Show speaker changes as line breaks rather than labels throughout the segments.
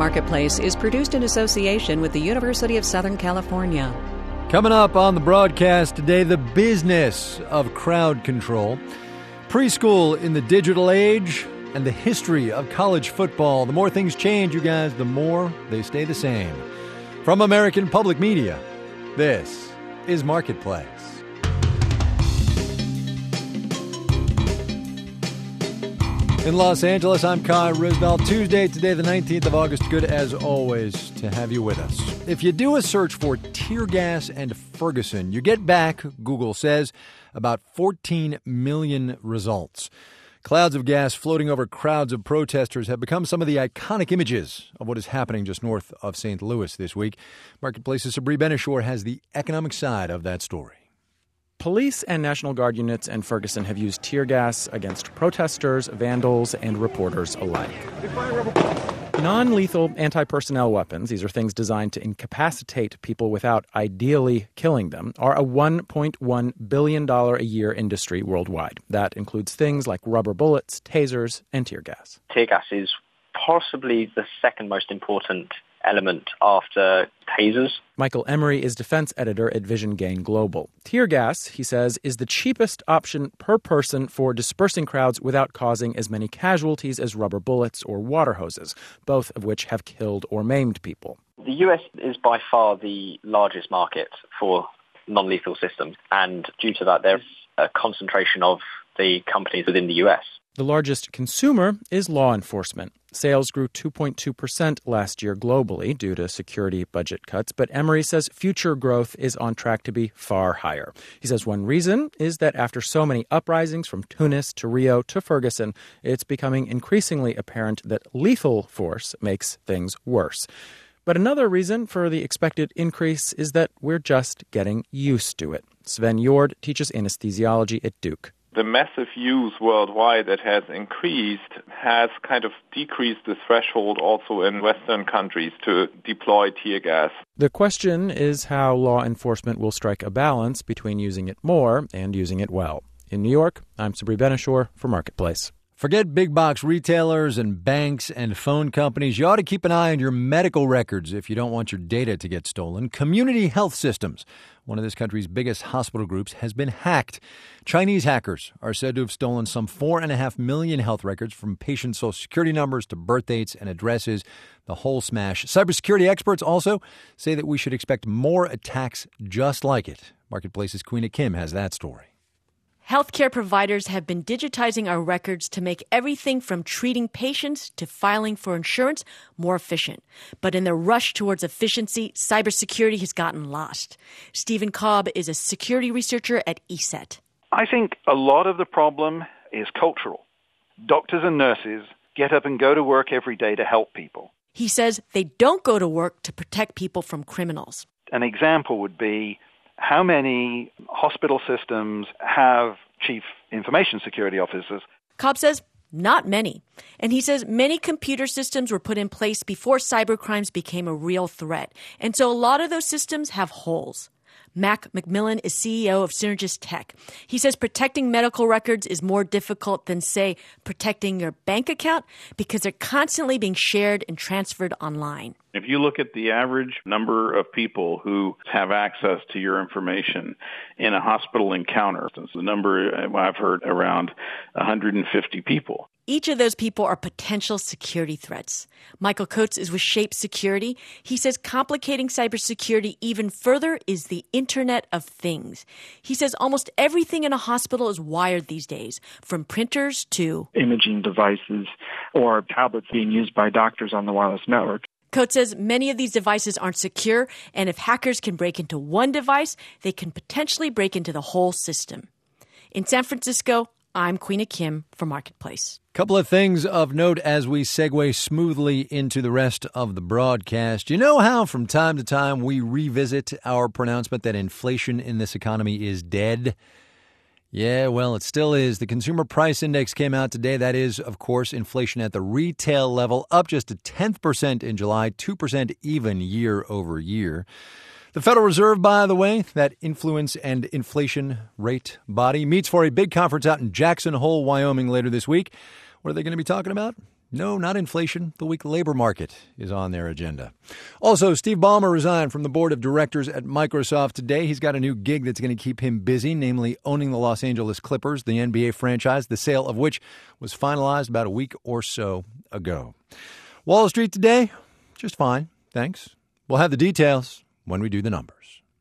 Marketplace is produced in association with the University of Southern California.
Coming up on the broadcast today, the business of crowd control, preschool in the digital age, and the history of college football. The more things change, you guys, the more they stay the same. From American Public Media, this is Marketplace. In Los Angeles, I'm Kai Roosevelt. Tuesday, today, the 19th of August. Good as always to have you with us. If you do a search for tear gas and Ferguson, you get back, Google says, about 14 million results. Clouds of gas floating over crowds of protesters have become some of the iconic images of what is happening just north of St. Louis this week. Marketplace's Sabri Benishore has the economic side of that story.
Police and National Guard units in Ferguson have used tear gas against protesters, vandals, and reporters alike. Non-lethal anti-personnel weapons, these are things designed to incapacitate people without ideally killing them, are a $1.1 billion a year industry worldwide. That includes things like rubber bullets, tasers, and tear gas.
Tear gas is possibly the second most important element after tasers.
Michael Emery is defense editor at Vision Gain Global. Tear gas, he says, is the cheapest option per person for dispersing crowds without causing as many casualties as rubber bullets or water hoses, both of which have killed or maimed people.
The US is by far the largest market for non-lethal systems, and due to that, there's a concentration of the companies within the US.
The largest consumer is law enforcement. Sales grew 2.2% last year globally due to security budget cuts, but Emery says future growth is on track to be far higher. He says one reason is that after so many uprisings from Tunis to Rio to Ferguson, it's becoming increasingly apparent that lethal force makes things worse. But another reason for the expected increase is that we're just getting used to it. Sven Jord teaches anesthesiology at Duke.
The massive use worldwide that has increased has kind of decreased the threshold also in Western countries to deploy tear gas.
The question is how law enforcement will strike a balance between using it more and using it well. In New York, I'm Sabri Benishore for Marketplace.
Forget big box retailers and banks and phone companies. You ought to keep an eye on your medical records if you don't want your data to get stolen. Community Health Systems, one of this country's biggest hospital groups, has been hacked. Chinese hackers are said to have stolen some 4.5 million health records, from patient social security numbers to birth dates and addresses. The whole smash. Cybersecurity experts also say that we should expect more attacks just like it. Marketplace's Queena Kim has that story.
Healthcare providers have been digitizing our records to make everything from treating patients to filing for insurance more efficient. But in the rush towards efficiency, cybersecurity has gotten lost. Stephen Cobb is a security researcher at ESET.
I think a lot of the problem is cultural. Doctors and nurses get up and go to work every day to help people.
He says they don't go to work to protect people from criminals.
An example would be, how many hospital systems have chief information security officers?
Cobb says not many. And he says many computer systems were put in place before cybercrimes became a real threat. And so a lot of those systems have holes. Mac McMillan is CEO of Synergist Tech. He says protecting medical records is more difficult than, say, protecting your bank account because they're constantly being shared and transferred online.
If you look at the average number of people who have access to your information in a hospital encounter, the number I've heard around 150 people.
Each of those people are potential security threats. Michael Coates is with Shape Security. He says complicating cybersecurity even further is the Internet of Things. He says almost everything in a hospital is wired these days, from printers to
imaging devices or tablets being used by doctors on the wireless network.
Coates says many of these devices aren't secure, and if hackers can break into one device, they can potentially break into the whole system. In San Francisco, I'm Queena Kim for Marketplace.
Couple of things of note as we segue smoothly into the rest of the broadcast. You know how from time to time we revisit our pronouncement that inflation in this economy is dead? Yeah, well, it still is. The Consumer Price Index came out today. That is, of course, inflation at the retail level, up just a 0.1% in July, 2% even year over year. The Federal Reserve, by the way, that influence and inflation rate body, meets for a big conference out in Jackson Hole, Wyoming later this week. What are they going to be talking about? No, not inflation. The weak labor market is on their agenda. Also, Steve Ballmer resigned from the board of directors at Microsoft today. He's got a new gig that's going to keep him busy, namely owning the Los Angeles Clippers, the NBA franchise, the sale of which was finalized about a week or so ago. Wall Street today, just fine, thanks. We'll have the details when we do the numbers.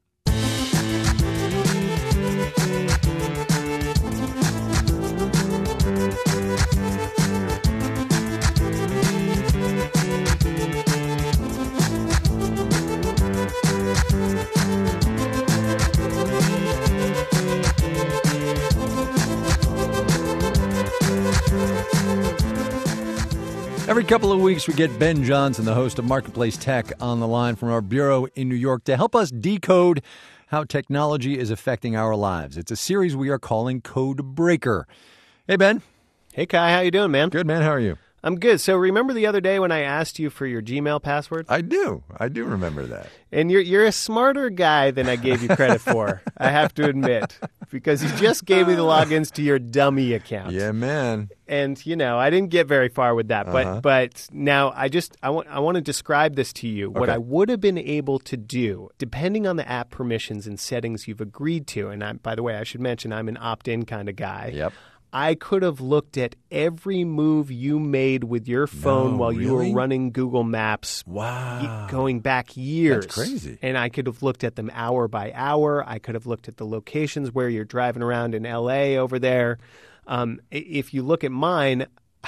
Every couple of weeks, we get Ben Johnson, the host of Marketplace Tech, on the line from our bureau in New York to help us decode how technology is affecting our lives. It's a series we are calling Code Breaker. Hey, Ben.
Hey, Kai. How you doing, man?
Good, man. How are you?
I'm good. So remember the other day when I asked you for your Gmail password?
I do. I do remember that.
And you're a smarter guy than I gave you credit for, I have to admit, because you just gave me the logins to your dummy account.
Yeah, man.
And, I didn't get very far with that. But now I want to describe this to you. Okay. What I would have been able to do, depending on the app permissions and settings you've agreed to, and by the way, I should mention I'm an opt-in kind of guy.
Yep.
I could have looked at every move you made with your phone while you were running Google Maps.
Wow.
Going back years.
That's crazy.
And I could have looked at them hour by hour. I could have looked at the locations where you're driving around in L.A. over there. If you look at mine,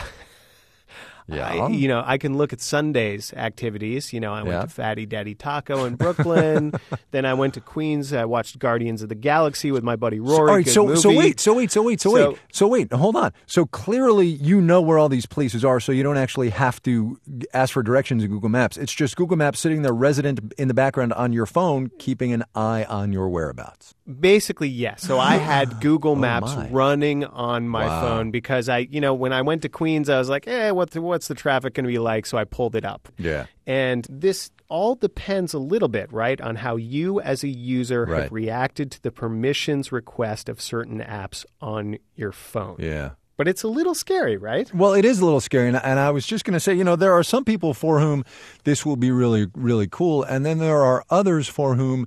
I can look at Sunday's activities. I went to Fatty Daddy Taco in Brooklyn. Then I went to Queens. I watched Guardians of the Galaxy with my buddy Rory.
All right, so wait. Hold on. So clearly you know where all these places are, so you don't actually have to ask for directions in Google Maps. It's just Google Maps sitting there resident in the background on your phone, keeping an eye on your whereabouts.
Basically, yes. So I had Google Maps running on my phone because when I went to Queens, I was like, what's the traffic going to be like? So I pulled it up.
Yeah.
And this all depends a little bit, right, on how you as a user have reacted to the permissions request of certain apps on your phone.
Yeah.
But it's a little scary, right?
Well, it is a little scary. And I was just going to say, there are some people for whom this will be really, really cool. And then there are others for whom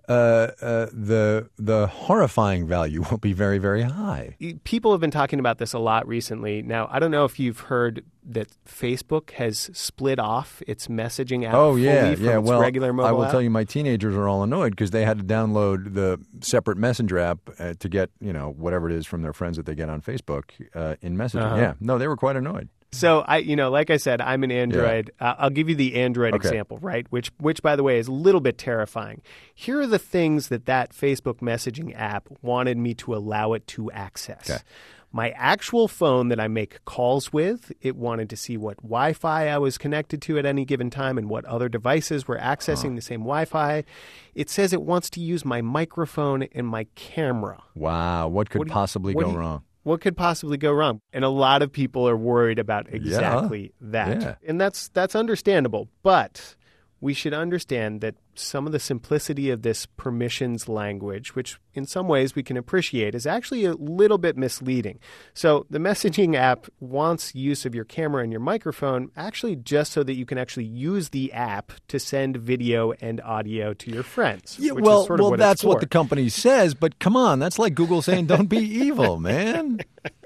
the horrifying value will be very, very high.
People have been talking about this a lot recently. Now, I don't know if you've heard that Facebook has split off its messaging app fully from its regular mobile app.
I will tell you, my teenagers are all annoyed because they had to download the separate Messenger app to get, whatever it is from their friends that they get on Facebook in messaging. Yeah, no, they were quite annoyed.
So like I said, I'm an Android. Yeah. I'll give you the Android example, right? Which, by the way, is a little bit terrifying. Here are the things that Facebook messaging app wanted me to allow it to access. Okay. My actual phone that I make calls with, it wanted to see what Wi-Fi I was connected to at any given time and what other devices were accessing the same Wi-Fi. It says it wants to use my microphone and my camera.
Wow. What could possibly go wrong?
What could possibly go wrong? And a lot of people are worried about exactly that. Yeah. And that's understandable. But we should understand that some of the simplicity of this permissions language, which in some ways we can appreciate, is actually a little bit misleading. So the messaging app wants use of your camera and your microphone actually just so that you can actually use the app to send video and audio to your friends.
Yeah,
which is sort of what
that's
it's for.
What the company says, but come on, that's like Google saying don't be evil, man.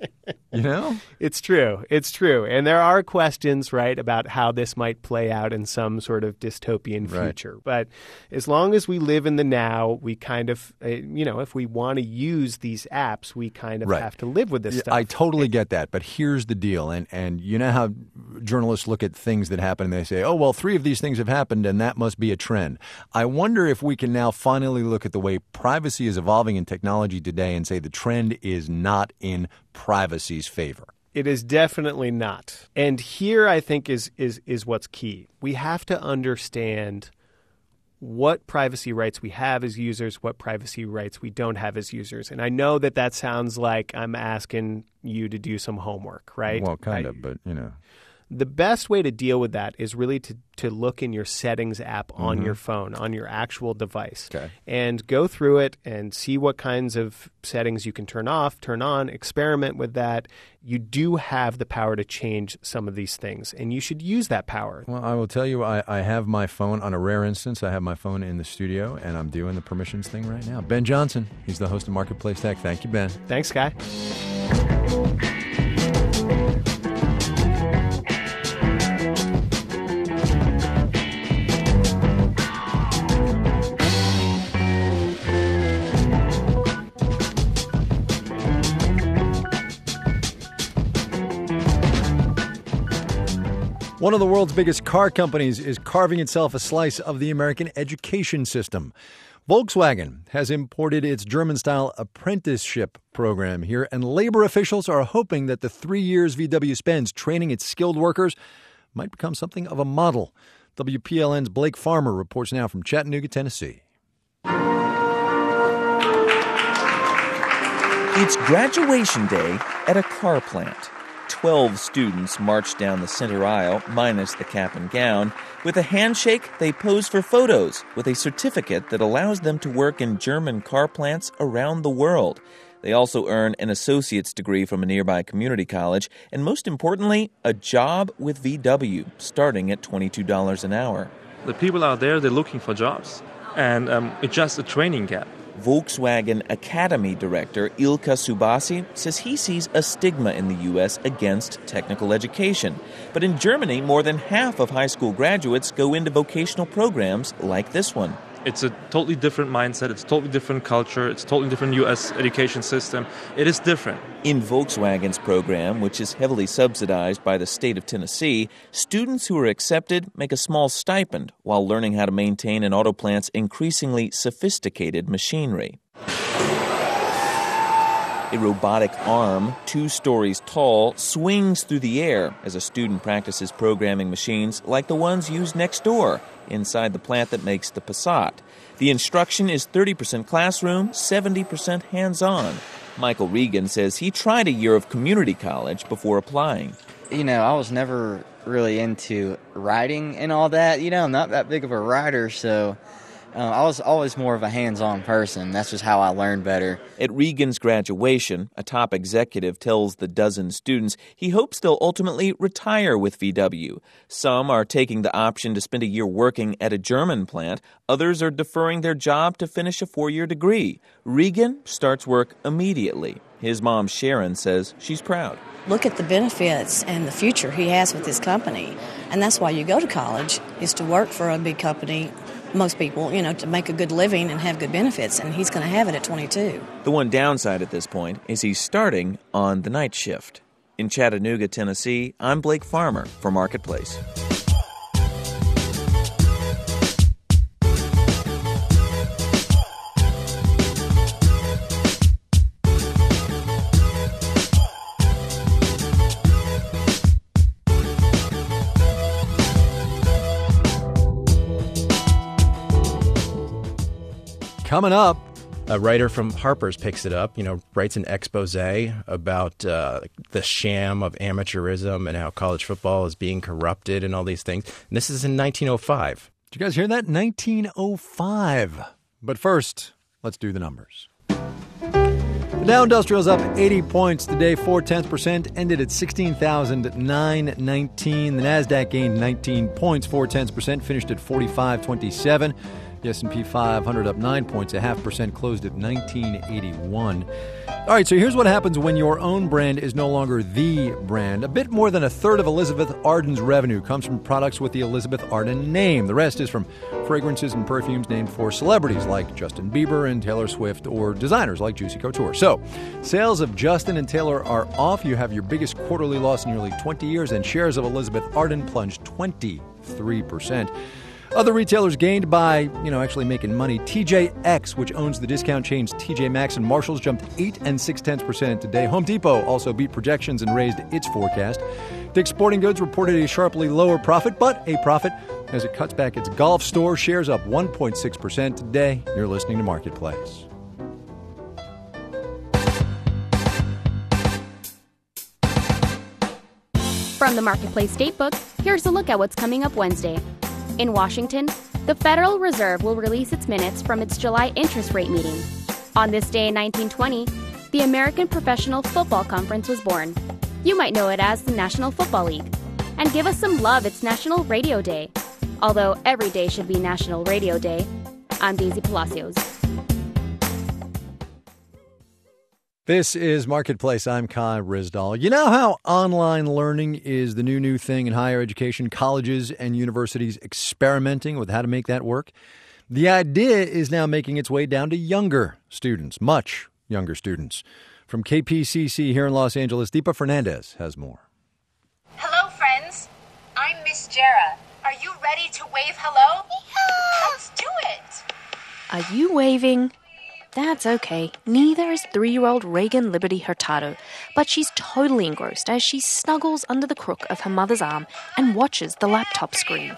It's true. It's true. And there are questions, right, about how this might play out in some sort of dystopian future. But as long as we live in the now, we kind of, if we want to use these apps, we kind of have to live with this stuff.
I totally get that. But here's the deal. And you know how journalists look at things that happen and they say, 3 of these things have happened and that must be a trend. I wonder if we can now finally look at the way privacy is evolving in technology today and say the trend is not in privacy's favor.
It is definitely not. And here I think is what's key. We have to understand what privacy rights we have as users, what privacy rights we don't have as users. And I know that sounds like I'm asking you to do some homework, right?
Well, kind of, but
The best way to deal with that is really to look in your settings app on your phone, on your actual device, and go through it and see what kinds of settings you can turn off, turn on, experiment with that. You do have the power to change some of these things, and you should use that power.
Well, I will tell you, I have my phone on a rare instance. I have my phone in the studio, and I'm doing the permissions thing right now. Ben Johnson, he's the host of Marketplace Tech. Thank you, Ben.
Thanks, Guy.
One of the world's biggest car companies is carving itself a slice of the American education system. Volkswagen has imported its German-style apprenticeship program here, and labor officials are hoping that the 3 years VW spends training its skilled workers might become something of a model. WPLN's Blake Farmer reports now from Chattanooga, Tennessee.
It's graduation day at a car plant. 12 students march down the center aisle, minus the cap and gown. With a handshake, they pose for photos with a certificate that allows them to work in German car plants around the world. They also earn an associate's degree from a nearby community college, and most importantly, a job with VW, starting at $22 an hour.
The people out there, they're looking for jobs, and it's just a training gap.
Volkswagen Academy Director Ilka Subasi says he sees a stigma in the U.S. against technical education. But in Germany, more than half of high school graduates go into vocational programs like this one.
It's a totally different mindset. It's a totally different culture. It's a totally different U.S. education system. It is different.
In Volkswagen's program, which is heavily subsidized by the state of Tennessee, students who are accepted make a small stipend while learning how to maintain an auto plant's increasingly sophisticated machinery. A robotic arm, 2 stories tall, swings through the air as a student practices programming machines like the ones used next door inside the plant that makes the Passat. The instruction is 30% classroom, 70% hands-on. Michael Regan says he tried a year of community college before applying.
You know, I was never really into writing and all that. You know, I'm not that big of a writer, so I was always more of a hands-on person. That's just how I learned better.
At Regan's graduation, a top executive tells the dozen students he hopes they'll ultimately retire with VW. Some are taking the option to spend a year working at a German plant. Others are deferring their job to finish a 4-year degree. Regan starts work immediately. His mom, Sharon, says she's proud.
Look at the benefits and the future he has with his company. And that's why you go to college, is to work for a big company. Most people, you know, to make a good living and have good benefits, and he's going to have it at 22.
The one downside at this point is he's starting on the night shift. In Chattanooga, Tennessee, I'm Blake Farmer for Marketplace.
Coming up,
a writer from Harper's picks it up, writes an expose about the sham of amateurism and how college football is being corrupted and all these things. And this is in 1905.
Did you guys hear that? 1905. But first, let's do the numbers. The Dow Industrial's up 80 points today, 0.4%, ended at 16,919. The Nasdaq gained 19 points, 0.4%, finished at 4527. The S&P 500 up 9 points, 0.5%, closed at 1981. All right, so here's what happens when your own brand is no longer the brand. A bit more than a third of Elizabeth Arden's revenue comes from products with the Elizabeth Arden name. The rest is from fragrances and perfumes named for celebrities like Justin Bieber and Taylor Swift, or designers like Juicy Couture. So, sales of Justin and Taylor are off. You have your biggest quarterly loss in nearly 20 years, and shares of Elizabeth Arden plunged 23%. Other retailers gained by, actually making money. TJX, which owns the discount chains TJ Maxx and Marshalls, jumped 8 0.6% today. Home Depot also beat projections and raised its forecast. Dick's Sporting Goods reported a sharply lower profit, but a profit as it cuts back its golf store. Shares up 1.6% today. You're listening to Marketplace.
From the Marketplace Datebook, here's a look at what's coming up Wednesday. In Washington, the Federal Reserve will release its minutes from its July interest rate meeting. On this day in 1920, the American Professional Football Conference was born. You might know it as the National Football League. And give us some love, it's National Radio Day. Although every day should be National Radio Day. I'm Daisy Palacios.
This is Marketplace. I'm Kai Rizdal. You know how online learning is the new thing in higher education, colleges and universities experimenting with how to make that work? The idea is now making its way down to younger students, much younger students. From KPCC here in Los Angeles, Deepa Fernandez has more.
Hello, friends. I'm Miss Jera. Are you ready to wave hello? Yeah. Let's do it.
Are you waving? That's okay. Neither is 3-year-old Reagan Liberty Hurtado, but she's totally engrossed as she snuggles under the crook of her mother's arm and watches the laptop screen.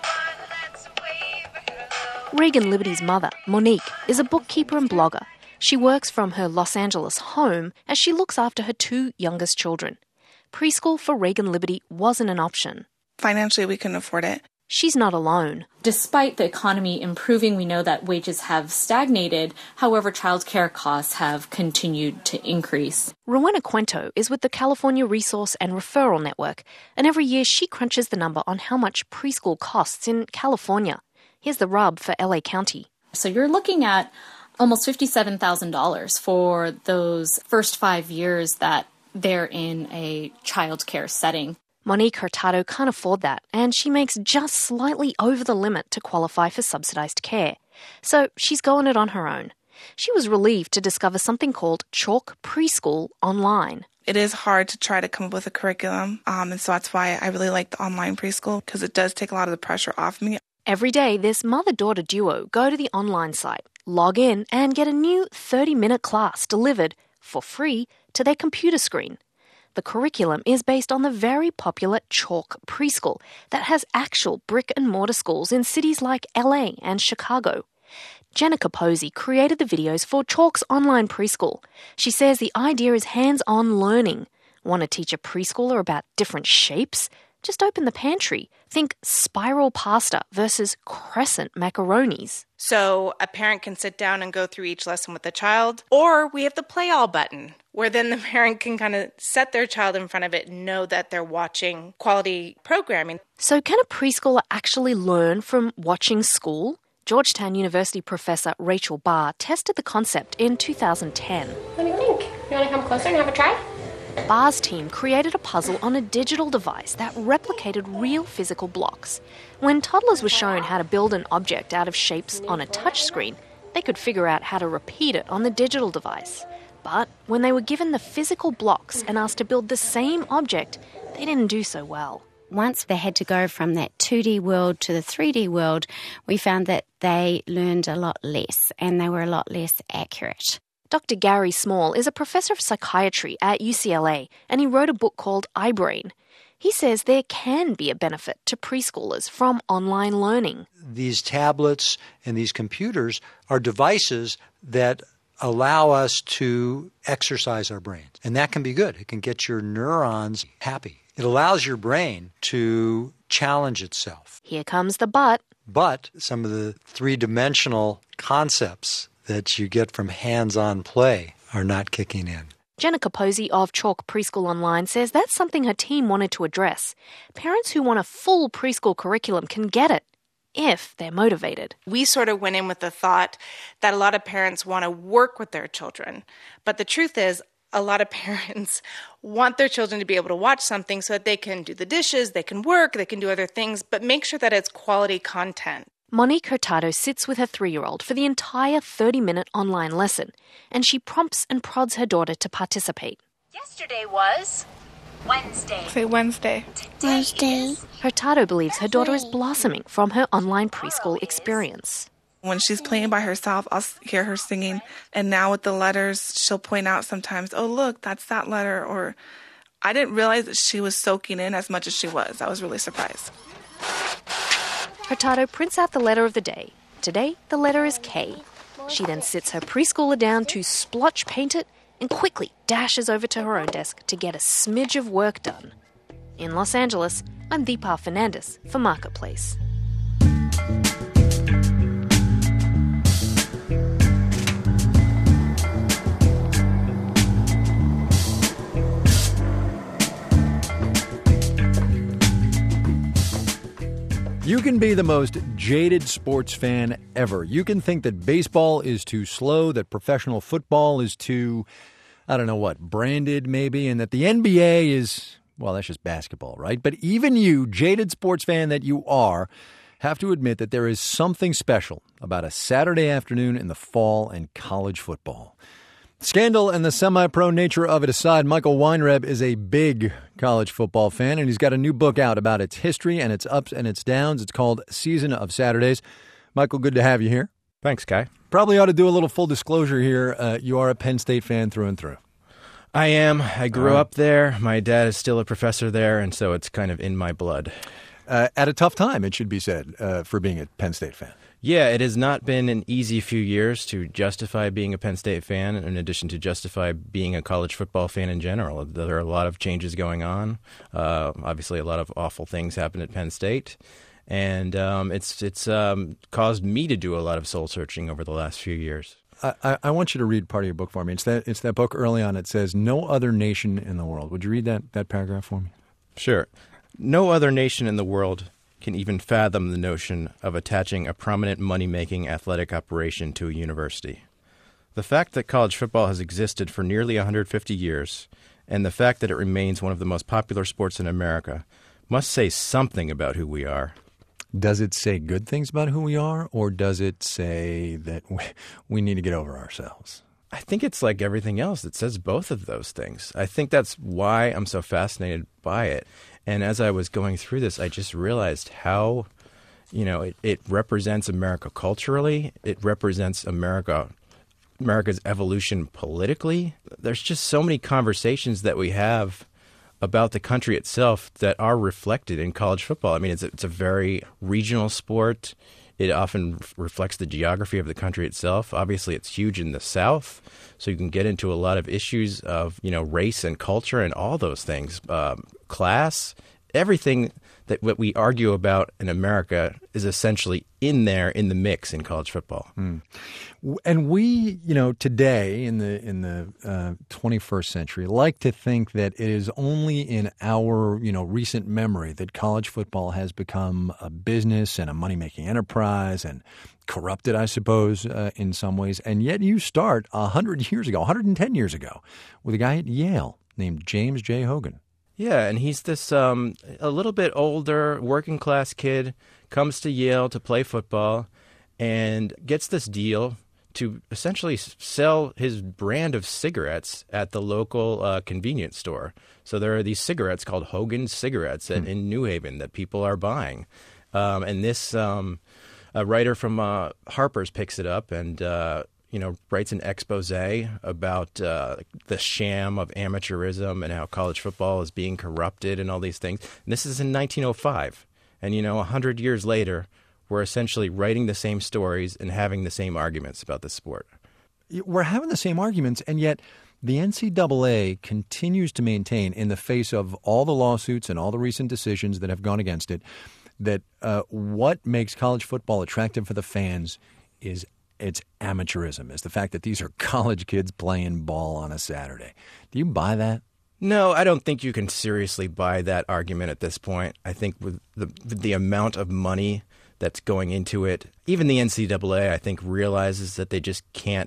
Reagan Liberty's mother, Monique, is a bookkeeper and blogger. She works from her Los Angeles home as she looks after her 2 youngest children. Preschool for Reagan Liberty wasn't an option.
Financially, we couldn't afford it.
She's not alone.
Despite the economy improving, we know that wages have stagnated. However, childcare costs have continued to increase.
Rowena Cuento is with the California Resource and Referral Network, and every year she crunches the number on how much preschool costs in California. Here's the rub for LA County.
So you're looking at almost $57,000 for those first 5 years that they're in a childcare setting.
Monique Hurtado can't afford that, and she makes just slightly over the limit to qualify for subsidized care. So she's going it on her own. She was relieved to discover something called Chalk Preschool online.
It is hard to try to come up with a curriculum, and so that's why I really like the online preschool, because it does take a lot of the pressure off me.
Every day, this mother-daughter duo go to the online site, log in, and get a new 30-minute class delivered for free to their computer screen. The curriculum is based on the very popular Chalk Preschool that has actual brick-and-mortar schools in cities like LA and Chicago. Jenna Capozzi created the videos for Chalk's online preschool. She says the idea is hands-on learning. Want to teach a preschooler about different shapes? Just open the pantry. Think spiral pasta versus crescent macaronis.
So a parent can sit down and go through each lesson with the child, or we have the play all button, where then the parent can kind of set their child in front of it and know that they're watching quality programming.
So can a preschooler actually learn from watching school? Georgetown University professor Rachel Barr tested the concept in 2010.
What do you think? You want to come closer and have a try?
Barr's team created a puzzle on a digital device that replicated real physical blocks. When toddlers were shown how to build an object out of shapes on a touchscreen, they could figure out how to repeat it on the digital device. But when they were given the physical blocks and asked to build the same object, they didn't do so well.
Once they had to go from that 2D world to the 3D world, we found that they learned a lot less and they were a lot less accurate.
Dr. Gary Small is a professor of psychiatry at UCLA, and he wrote a book called iBrain. He says there can be a benefit to preschoolers from online learning.
These tablets and these computers are devices that allow us to exercise our brains, and that can be good. It can get your neurons happy. It allows your brain to challenge itself.
Here comes the but.
But some of the three-dimensional concepts that you get from hands-on play are not kicking in.
Jenna Capozzi of Chalk Preschool Online says that's something her team wanted to address. Parents who want a full preschool curriculum can get it, if they're motivated.
We sort of went in with the thought that a lot of parents want to work with their children. But the truth is, a lot of parents want their children to be able to watch something so that they can do the dishes, they can work, they can do other things, but make sure that it's quality content.
Monique Hurtado sits with her 3-year-old for the entire 30-minute online lesson, and she prompts and prods her daughter to participate.
Yesterday was Wednesday.
Say Wednesday.
Wednesday.
Hurtado believes her daughter is blossoming from her online preschool experience.
When she's playing by herself, I'll hear her singing, and now with the letters, she'll point out sometimes, oh, look, that's that letter, or I didn't realize that she was soaking in as much as she was. I was really surprised.
Hurtado prints out the letter of the day. Today, the letter is K. She then sits her preschooler down to splotch paint it and quickly dashes over to her own desk to get a smidge of work done. In Los Angeles, I'm Deepa Fernandez for Marketplace.
You can be the most jaded sports fan ever. You can think that baseball is too slow, that professional football is too, I don't know what, branded maybe, and that the NBA is, well, that's just basketball, right? But even you, jaded sports fan that you are, have to admit that there is something special about a Saturday afternoon in the fall and college football. Scandal and the semi-pro nature of it aside, Michael Weinreb is a big college football fan, and he's got a new book out about its history and its ups and its downs. It's called Season of Saturdays. Michael, good to have you here.
Thanks, Kai.
Probably ought to do a little full disclosure here. You are a Penn State fan through and through.
I am. I grew up there. My dad is still a professor there, and so it's kind of in my blood.
At a tough time, it should be said, for being a Penn State fan.
Yeah, it has not been an easy few years to justify being a Penn State fan, in addition to justify being a college football fan in general. There are a lot of changes going on. Obviously, a lot of awful things happen at Penn State. And it's caused me to do a lot of soul searching over the last few years.
I want you to read part of your book for me. It's that book early on. It says, "No other nation in the world." Would you read that paragraph for me?
Sure. No other nation in the world can even fathom the notion of attaching a prominent money-making athletic operation to a university. The fact that college football has existed for nearly 150 years, and the fact that it remains one of the most popular sports in America, must say something about who we are.
Does it say good things about who we are, or does it say that we need to get over ourselves?
I think it's like everything else. It says both of those things. I think that's why I'm so fascinated by it. And as I was going through this, I just realized how, it represents America culturally. It represents America's evolution politically. There's just so many conversations that we have about the country itself that are reflected in college football. I mean, it's a very regional sport. It often reflects the geography of the country itself. Obviously, it's huge in the South, so you can get into a lot of issues of, race and culture and all those things, class, everything that what we argue about in America is essentially in there in the mix in college football.
And we, today in the 21st century, like to think that it is only in our, recent memory that college football has become a business and a money-making enterprise and corrupted, I suppose, in some ways. And yet you start 110 years ago, with a guy at Yale named James J. Hogan.
Yeah, and he's this a little bit older, working-class kid, comes to Yale to play football, and gets this deal to essentially sell his brand of cigarettes at the local convenience store. So there are these cigarettes called Hogan cigarettes in New Haven that people are buying. And this a writer from Harper's picks it up and writes an expose about the sham of amateurism and how college football is being corrupted and all these things. And this is in 1905. And, 100 years later, we're essentially writing the same stories and having the same arguments about this sport.
We're having the same arguments, and yet the NCAA continues to maintain, in the face of all the lawsuits and all the recent decisions that have gone against it, that what makes college football attractive for the fans is its amateurism, is the fact that these are college kids playing ball on a Saturday. Do you buy that?
No, I don't think you can seriously buy that argument at this point. I think with the amount of money that's going into it, even the NCAA, I think, realizes that they just can't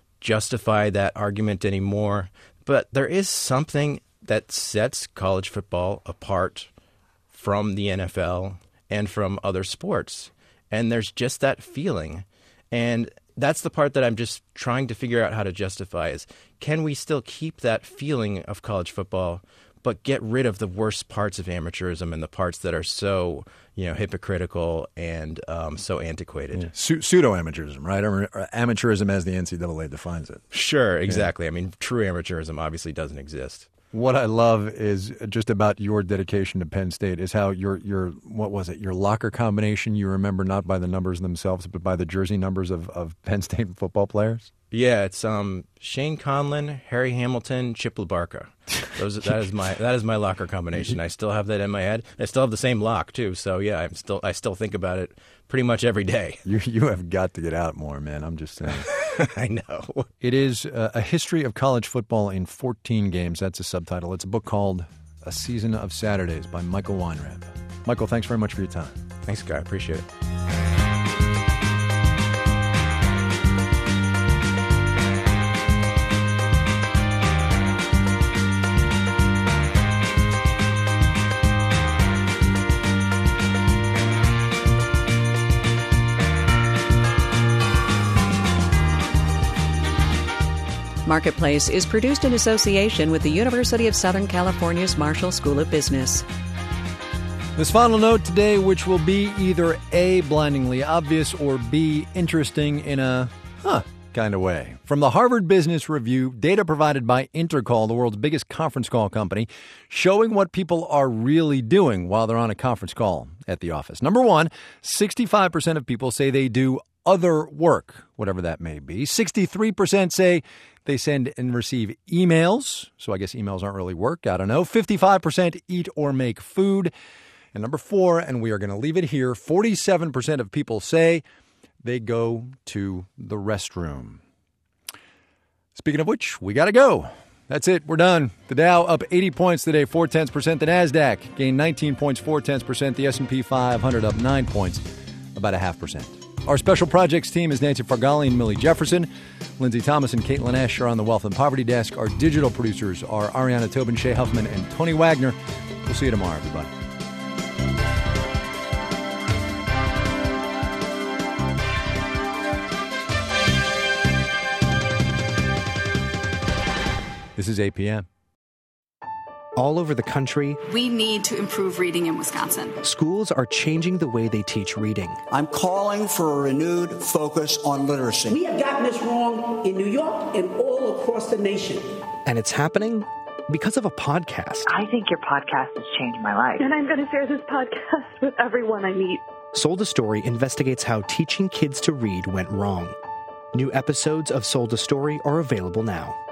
justify that argument anymore. But there is something that sets college football apart from the NFL and from other sports. And there's just that feeling. And that's the part that I'm just trying to figure out how to justify is, can we still keep that feeling of college football, but get rid of the worst parts of amateurism and the parts that are so, hypocritical and so antiquated?
Yeah. Pseudo-amateurism, right? Or amateurism as the NCAA defines it.
Sure, exactly. Yeah. I mean, true amateurism obviously doesn't exist.
What I love is just about your dedication to Penn State is how your what was it? Your locker combination you remember not by the numbers themselves, but by the jersey numbers of Penn State football players?
Yeah, it's Shane Conlon, Harry Hamilton, Chip LaBarca. That is my locker combination. I still have that in my head. I still have the same lock too. So yeah, I still think about it pretty much every day.
You have got to get out more, man. I'm just saying.
I know.
It is A History of College Football in 14 Games. That's a subtitle. It's a book called A Season of Saturdays by Michael Weinreb. Michael, thanks very much for your time.
Thanks, Guy. Appreciate it.
Marketplace is produced in association with the University of Southern California's Marshall School of Business.
This final note today, which will be either A, blindingly obvious, or B, interesting in a kind of way. From the Harvard Business Review, data provided by Intercall, the world's biggest conference call company, showing what people are really doing while they're on a conference call at the office. Number one, 65% of people say they do other work, whatever that may be. 63% say they send and receive emails. So I guess emails aren't really work. I don't know. 55% eat or make food. And number four, and we are going to leave it here, 47% of people say they go to the restroom. Speaking of which, we got to go. That's it. We're done. The Dow up 80 points today, 0.4%. The NASDAQ gained 19 points, 0.4%. The S&P 500 up 9 points, about 0.5%. Our special projects team is Nancy Fargali and Millie Jefferson. Lindsay Thomas and Caitlin Esch are on the Wealth and Poverty Desk. Our digital producers are Ariana Tobin, Shay Huffman, and Tony Wagner. We'll see you tomorrow, everybody. This is APM.
All over the country,
we need to improve reading in Wisconsin.
Schools are changing the way they teach reading.
I'm calling for a renewed focus on literacy.
We have gotten this wrong in New York and all across the nation.
And it's happening because of a podcast.
I think your podcast has changed my life.
And I'm going to share this podcast with everyone I meet.
Sold a Story investigates how teaching kids to read went wrong. New episodes of Sold a Story are available now.